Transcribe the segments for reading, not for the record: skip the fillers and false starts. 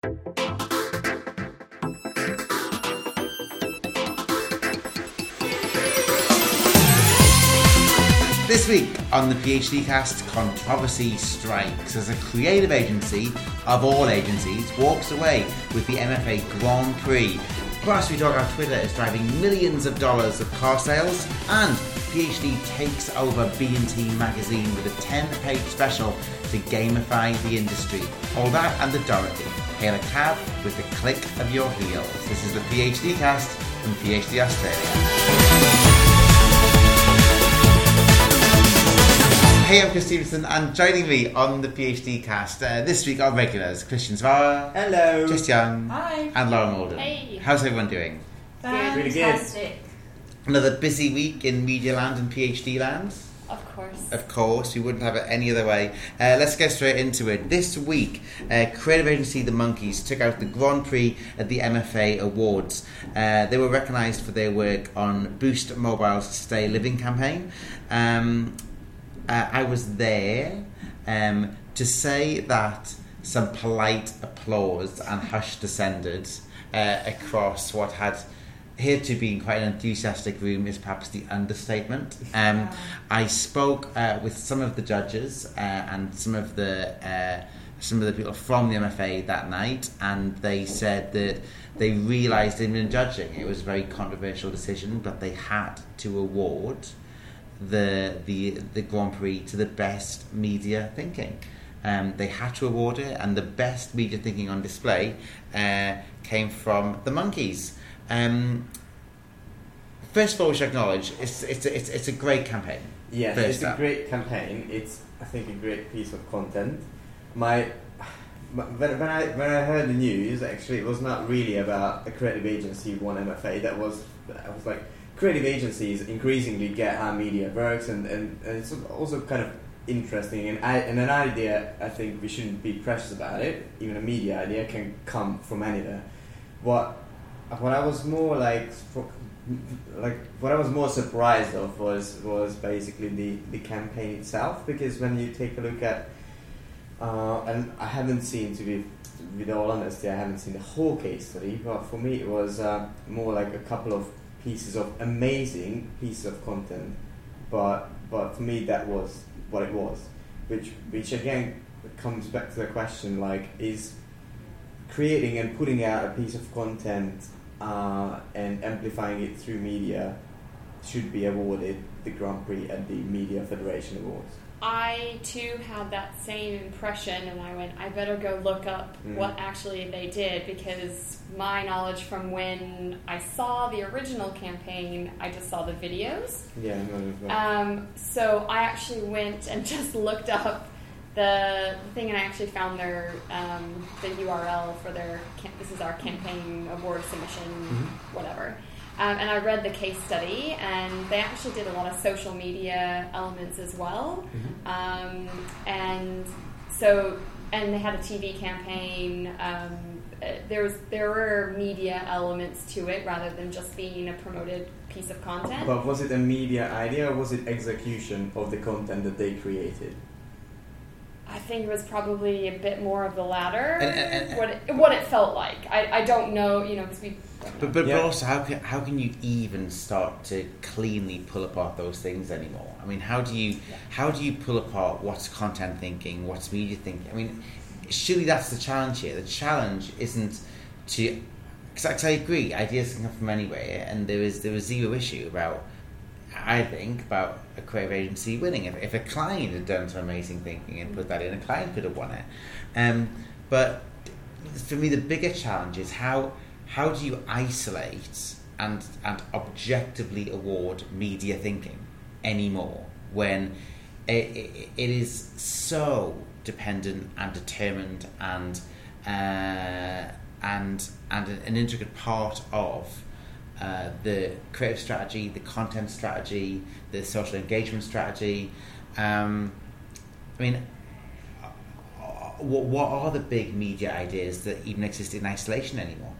This week on the PhD Cast, controversy strikes as a creative agency of all agencies walks away with the MFA Grand Prix. Plus, we talk how Twitter is driving millions of dollars of car sales, and PhD takes over B&T magazine with a 10-page special to gamify the industry. All that and the Dorothy. Hail a cab with the click of your heels. This is the PhD Cast from PhD Australia. Hey, I'm Chris Stevenson, and joining me on the PhD Cast this week are regulars Christian Zvara. Hello. Jess Young. Hi. And Laura Malden. Hey. How's everyone doing? Fantastic. Another busy week in Media Land and PhD Land. Of course. Of course, we wouldn't have it any other way. Let's get straight into it. This week, creative agency The Monkeys took out the Grand Prix at the MFA Awards. They were recognised for their work on Boost Mobile's Stay Living campaign. I was there to say that some polite applause and hush descended across what had hitherto been quite an enthusiastic room is perhaps the understatement. I spoke with some of the judges and some of the people from the MFA that night, and they said that they realised in judging it was a very controversial decision, but they had to award the Grand Prix to the best media thinking. They had to award it, and the best media thinking on display came from the Monkeys. First of all, we should acknowledge it's a great campaign. Yes, it's a great campaign. It's, I think, a great piece of content. When I heard the news, actually, it was not really about a creative agency who won MFA. I was like, creative agencies increasingly get how media works, and it's also kind of interesting and an idea. I think we shouldn't be precious about it. Even a media idea can come from anywhere. What I was more what I was more surprised of was basically the campaign itself, because when you take a look at and I haven't seen, to be with all honesty, I haven't seen the whole case study, but for me it was more like a couple of amazing pieces of content, but for me that was what it was, which again comes back to the question, like, is creating and putting out a piece of content and amplifying it through media should be awarded the Grand Prix at the Media Federation Awards. I too had that same impression, and I went, I better go look up what actually they did, because my knowledge from when I saw the original campaign, I just saw the videos. Yeah, no. So I actually went and just looked up the thing, and I actually found their the URL for their this is our campaign award submission, whatever. And I read the case study, and they actually did a lot of social media elements as well. And they had a TV campaign. There were media elements to it rather than just being a promoted piece of content. But was it a media idea, or was it execution of the content that they created? I think it was probably a bit more of the latter. What it felt like. I don't know, because we. But also, how can you even start to cleanly pull apart those things anymore? I mean, how do you pull apart what's content thinking, what's media thinking? I mean, surely that's the challenge here. The challenge isn't to, because I agree, ideas can come from anywhere, and there was zero issue about, I think, about a creative agency winning. If a client had done some amazing thinking and put that in, a client could have won it. But for me, the bigger challenge is how do you isolate and objectively award media thinking anymore when it is so dependent and determined and an intricate part of the creative strategy, the content strategy, the social engagement strategy. I mean, what are the big media ideas that even exist in isolation anymore?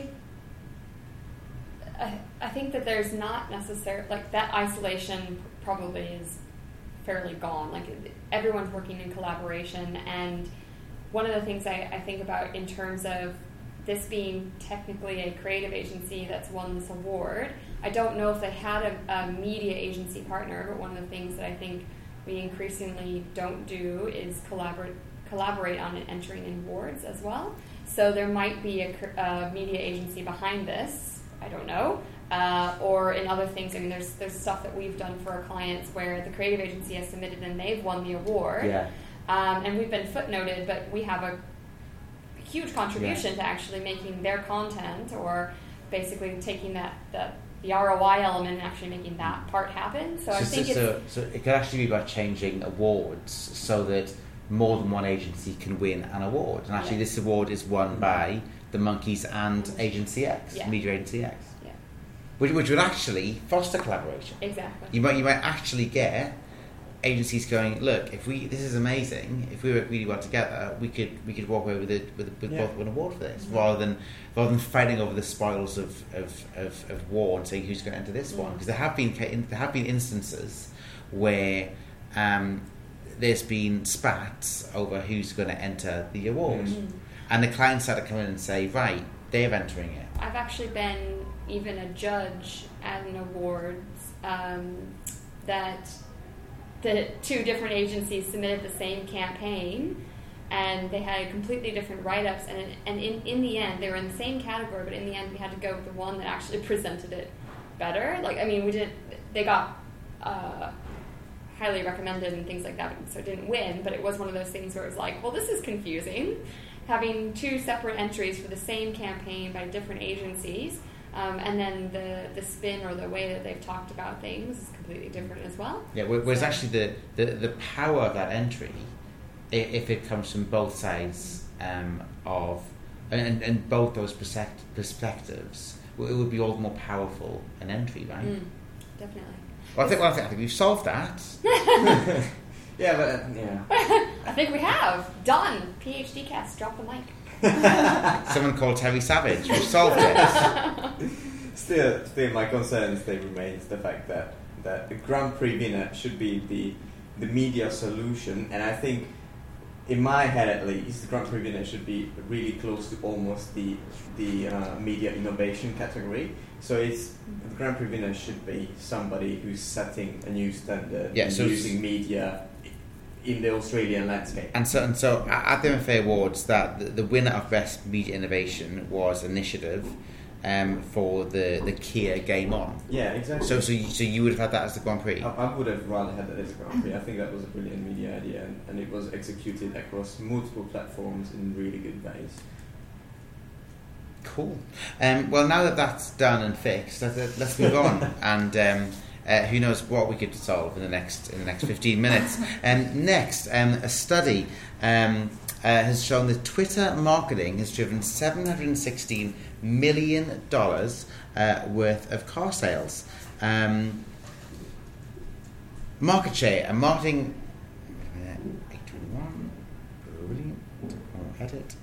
I think that there's not necessarily, like, that isolation probably is fairly gone. Like, everyone's working in collaboration, and one of the things I think about in terms of this being technically a creative agency that's won this award, I don't know if they had a media agency partner, but one of the things that I think we increasingly don't do is collaborate on entering in awards as well. So there might be a media agency behind this, I don't know, or in other things. I mean, there's stuff that we've done for our clients where the creative agency has submitted and they've won the award. Yeah. And we've been footnoted, but we have a huge contribution to actually making their content, or basically taking the ROI element and actually making that part happen. So I think so it could actually be about changing awards so that more than one agency can win an award. And actually this award is won by the Monkeys and Agency X, Media Agency X. Yeah. Which would actually foster collaboration. Exactly. You might actually get agencies going, look, this is amazing. If we work really well together, we could walk away with both an award for this, rather than fighting over the spoils of war and saying who's going to enter this one. Because there have been instances where there's been spats over who's going to enter the award, and the clients had to come in and say, right, they're entering it. I've actually been even a judge at an awards that the two different agencies submitted the same campaign, and they had completely different write-ups, and in the end, they were in the same category, but in the end, we had to go with the one that actually presented it better. They got highly recommended and things like that, so it didn't win, but it was one of those things where it was like, well, this is confusing, having two separate entries for the same campaign by different agencies. And then the spin or the way that they've talked about things is completely different as well. Yeah, whereas actually the power of that entry, if it comes from both sides of and both those perspectives, it would be all the more powerful an entry, right? Definitely. Well, I think we've solved that. I think we have. Done. PhD cast. Drop the mic. Someone called Terry Savage. We've solved it. Still, my concern still remains the fact that the Grand Prix winner should be the media solution, and I think, in my head at least, the Grand Prix winner should be really close to almost the media innovation category. So the Grand Prix winner should be somebody who's setting a new standard using media in the Australian landscape. And so at the MFA Awards, that the winner of Best Media Innovation was Initiative for the Kia Game On. Yeah, exactly. So you would have had that as the Grand Prix? I would have rather had that as a Grand Prix. I think that was a brilliant media idea, and it was executed across multiple platforms in really good ways. Cool. Well, now that that's done and fixed, let's move on. And who knows what we could solve in the next 15 minutes. Next, a study has shown that Twitter marketing has driven $716 million worth of car sales. Market share and marketing. 821. Brilliant. I'll edit.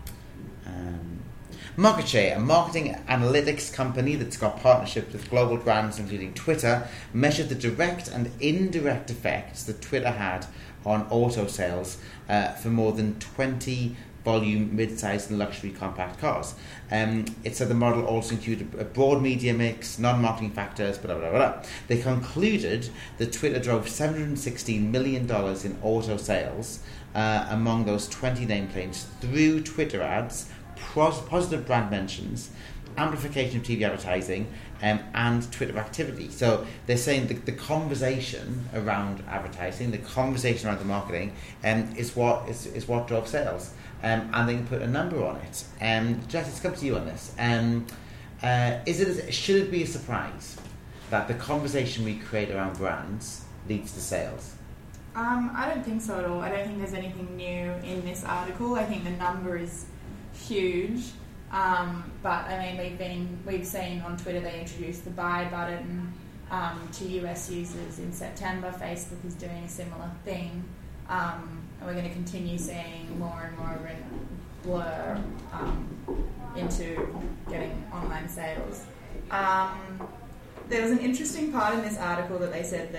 Market share, a marketing analytics company that's got partnerships with global brands including Twitter, measured the direct and indirect effects that Twitter had on auto sales for more than 20 volume, mid-sized and luxury compact cars. It said the model also included a broad media mix, non-marketing factors, blah, blah, blah, blah. They concluded that Twitter drove $716 million in auto sales among those 20 nameplates through Twitter ads, positive brand mentions, amplification of TV advertising, and Twitter activity. So they're saying the conversation around advertising, the conversation around the marketing, is what drove sales. And they can put a number on it. Jess, let's come to you on this. Should it be a surprise that the conversation we create around brands leads to sales? I don't think so at all. I don't think there's anything new in this article. I think the number is huge, but I mean we've seen on Twitter they introduced the buy button to US users in September. Facebook is doing a similar thing, and we're going to continue seeing more and more of a blur into getting online sales. There was an interesting part in this article that they said that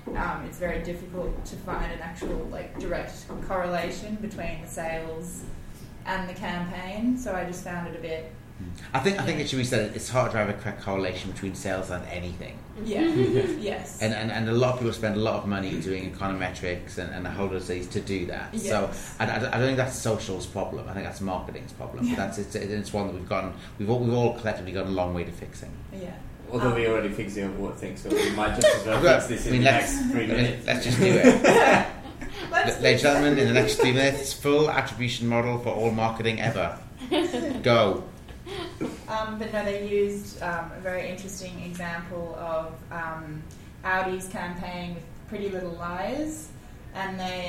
it's very difficult to find an actual direct correlation between the sales and the campaign. So I just found it a bit. I think it should be said it's hard to have a correct correlation between sales and anything. Yeah. Yes. And a lot of people spend a lot of money doing econometrics and a whole lot of things to do that. Yes. So I don't think that's social's problem. I think that's marketing's problem. Yeah. But it's one that we've all collectively got a long way to fixing. Yeah. Although we already fixed the award thing, so we might just as well fix this in the next 3 minutes. Let's just do it. Ladies and gentlemen, in the next 3 minutes, full attribution model for all marketing ever. Go. But no, they used a very interesting example of Audi's campaign with Pretty Little Liars, and they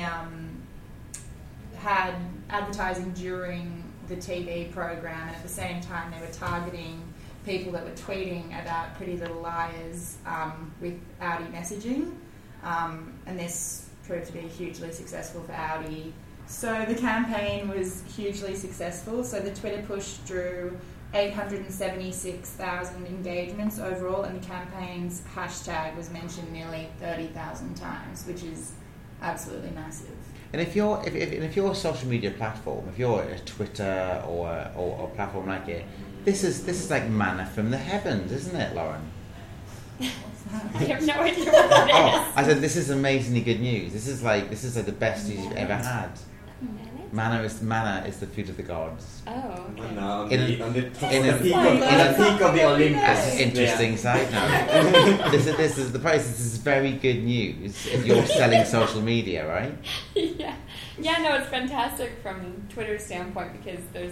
had advertising during the TV program, and at the same time they were targeting people that were tweeting about Pretty Little Liars with Audi messaging, and this proved to be hugely successful for Audi. So the campaign was hugely successful. So the Twitter push drew 876,000 engagements overall, and the campaign's hashtag was mentioned nearly 30,000 times, which is absolutely massive. And if you're a social media platform, if you're a Twitter or a platform like it, this is like manna from the heavens, isn't it, Lauren? I have no idea what that is. I said this is amazingly good news. This is like the best news you've ever had. Manna is the food of the gods. Oh, okay. No, on In the a- peak of the Olympus. That's an interesting side note. This is the price. This is very good news if you're selling social media, right? Yeah, no, it's fantastic from Twitter's standpoint because there's,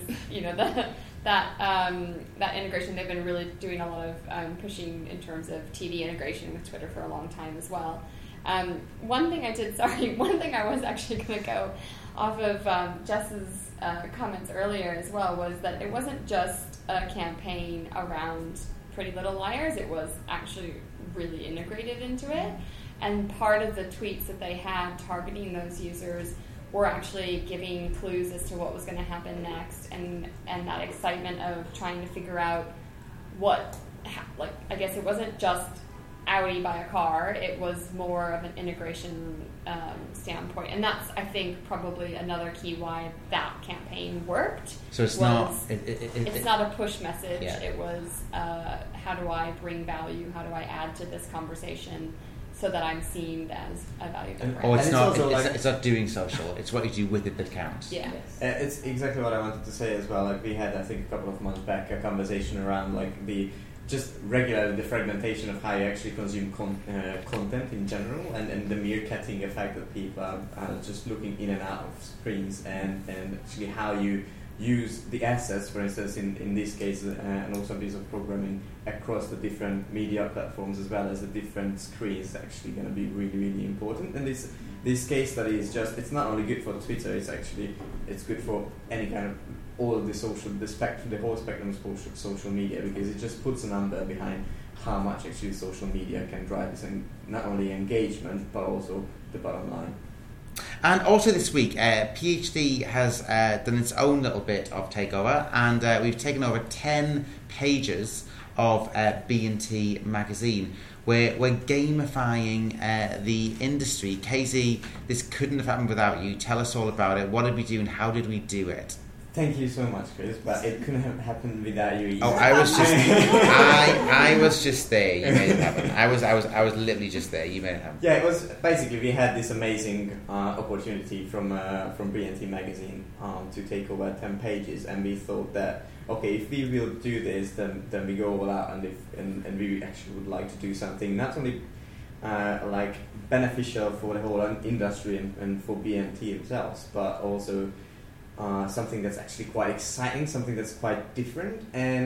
that integration. They've been really doing a lot of pushing in terms of TV integration with Twitter for a long time as well. One thing I was actually going to go off of Jess's comments earlier as well was that it wasn't just a campaign around Pretty Little Liars, it was actually really integrated into it. And part of the tweets that they had targeting those users were actually giving clues as to what was going to happen next, and that excitement of trying to figure out I guess it wasn't just Audi buy a car, it was more of an integration standpoint, and that's, I think, probably another key why that campaign worked. So it's it's not a push message. Yeah. It was how do I bring value? How do I add to this conversation so that I'm seen as a valuable brand? Or it's And not. also It's not doing social. It's what you do with it that counts. Yeah. It's exactly what I wanted to say as well. Like we had, I think, a couple of months back, a conversation around the fragmentation of how you actually consume content in general, and the meerkatting effect that people are just looking in and out of screens, and actually how you use the assets, for instance, in this case, and also a piece of programming across the different media platforms as well as the different screens, actually going to be really, really important. And this case study is it's not only good for Twitter, it's good for any kind of all of the whole spectrum of social media, because it just puts a number behind how much actually social media can drive this, and not only engagement but also the bottom line. And also this week, PhD has done its own little bit of takeover, and we've taken over 10 pages of B&T magazine. We're gamifying the industry. Casey, this couldn't have happened without you. Tell us all about it. What did we do and how did we do it? Thank you so much, Chris, but it couldn't have happened without you either. Oh, I was just there. You made it happen. I was literally just there. You made it happen. Yeah, it was basically, we had this amazing opportunity from B&T magazine to take over 10 pages, and we thought that, okay, if we will do this, then we go all out, and we actually would like to do something not only beneficial for the whole industry and for B&T themselves, but also something that's actually quite exciting, something that's quite different,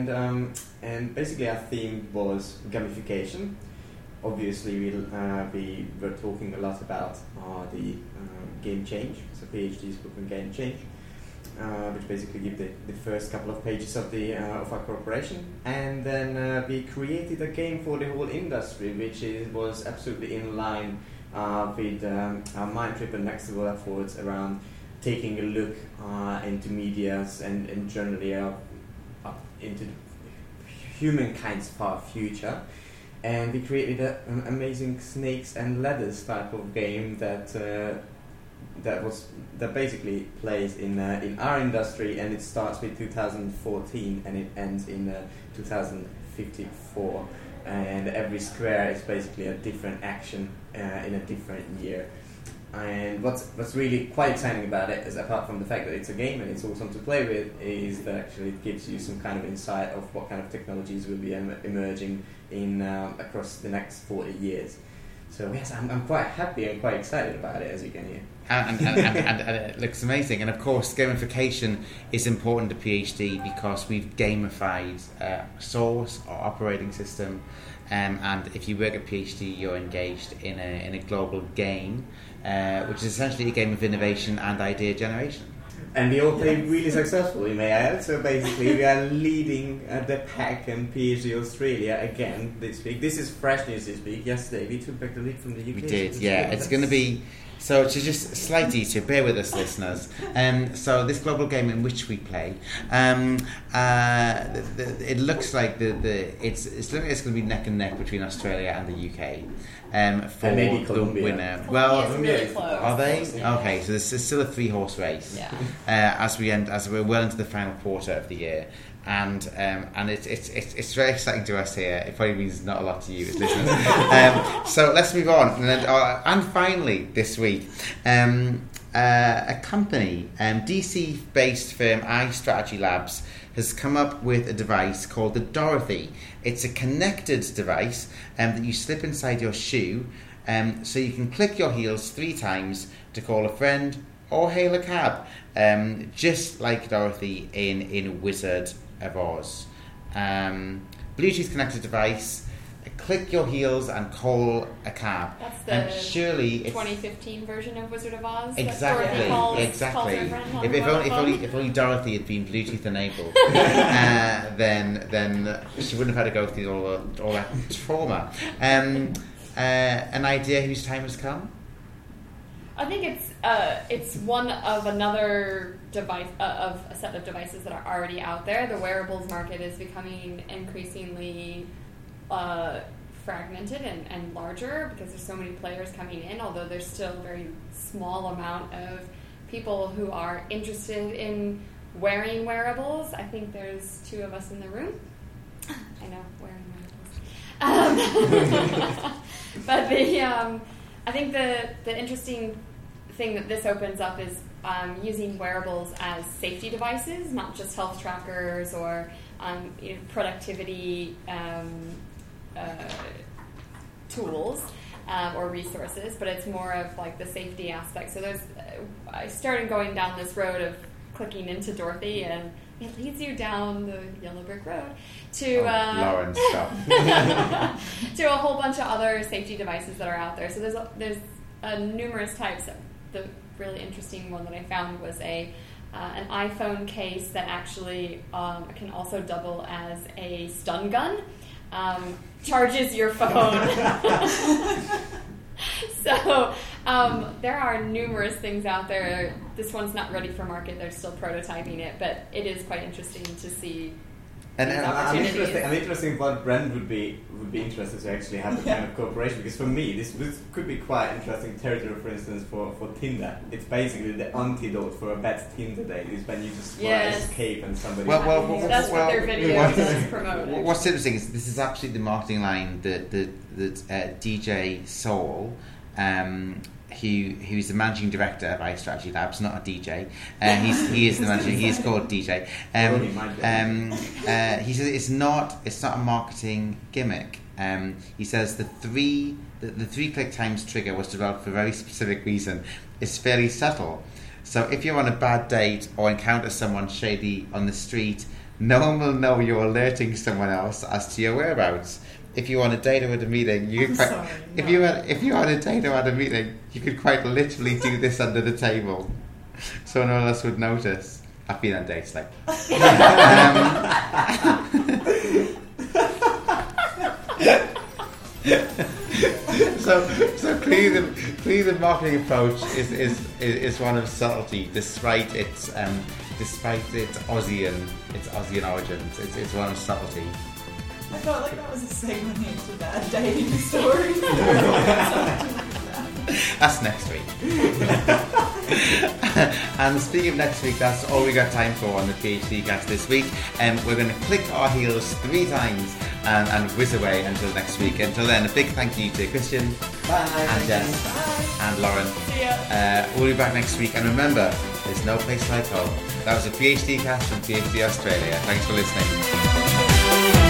and basically our theme was gamification. Obviously, we were talking a lot about the Game Change, so PhD's book on Game Change, which basically give the first couple of pages of our corporation, and then we created a game for the whole industry, which was absolutely in line with our Mindtrip and Next Level efforts around taking a look into medias and generally into humankind's far future, and we created an amazing snakes and ladders type of game that basically plays in our industry, and it starts with 2014 and it ends in 2054, and every square is basically a different action in a different year. And what's really quite exciting about it is, apart from the fact that it's a game and it's awesome to play with, is that actually it gives you some kind of insight of what kind of technologies will be emerging in across the next 40 years. So yes, I'm quite happy and quite excited about it, as you can hear. And it looks amazing. And of course, gamification is important to PhD because we've gamified Source, our operating system. And if you work at PhD, you're engaged in a global game, which is essentially a game of innovation and idea generation. And we all played really successfully, may I add. So basically, we are leading the pack in PhD Australia again this week. This is fresh news this week. Yesterday, we took back the lead from the UK. We did, yeah. It's going to be... So to just slightly to bear with us, listeners. So this global game in which we play, it looks like it's looking like it's going to be neck and neck between Australia and the UK. For and maybe the Colombia. winner. Well, really close. are they? Yeah. Okay, so this is still a 3-horse race. Yeah. As we're well into the final quarter of the year. And it's very exciting to us here. It probably means not a lot to you as listeners. So let's move on. And finally, this week, a company, DC-based firm iStrategy Labs, has come up with a device called the Dorothy. It's a connected device that you slip inside your shoe, so you can click your heels 3 times to call a friend or hail a cab, just like Dorothy in Wizard of Oz. Bluetooth connected device. Click your heels and call a cab. That's the and surely 2015 version of Wizard of Oz. Exactly. Calls Exactly. her friend on If the telephone. only Dorothy had been Bluetooth enabled, then she wouldn't have had to go through all that trauma. An idea whose time has come? I think it's one of another device of a set of devices that are already out there. The wearables market is becoming increasingly fragmented and larger because there's so many players coming in, although there's still a very small amount of people who are interested in wearing wearables. I think there's 2 of us in the room. I know, wearing wearables. But I think the interesting thing that this opens up is using wearables as safety devices, not just health trackers or productivity tools or resources, but it's more of like the safety aspect. So I started going down this road of clicking into Dorothy, and it leads you down the yellow brick road to Lauren, stop. to a whole bunch of other safety devices that are out there. So there's numerous types. The really interesting one that I found was an iPhone case that actually can also double as a stun gun. Charges your phone. So there are numerous things out there. This one's not ready for market. They're still prototyping it, but it is quite interesting to see. And I'm interested what brand would be interested to actually have the kind of cooperation, because for me this could be quite interesting territory. For instance, for Tinder, it's basically the antidote for a bad Tinder date is when you just escape and somebody. That's what their video does promote. What's interesting is this is actually the marketing line that DJ Soul, who's the managing director of iStrategy Labs, not a DJ. He is the manager. He is called DJ. He says it's not a marketing gimmick. He says the 3 click times trigger was developed for a very specific reason. It's fairly subtle. So if you're on a bad date or encounter someone shady on the street, no one will know you're alerting someone else as to your whereabouts. If you're on a date or at a meeting, if you're on a date or at a meeting, you could quite literally do this under the table, so no one else would notice. I've been on dates like. So clearly the marketing approach is one of subtlety, despite its Aussian origins. It's one of subtlety. I felt like that was a segment into that dating story. That's next week. And speaking of next week, that's all we got time for on the PhD cast this week. We're going to click our heels 3 times and whiz away until next week. Until then, a big thank you to Christian, and Jess, and Lauren. See ya. We'll be back next week. And remember, there's no place like home. That was a PhD cast from PhD Australia. Thanks for listening.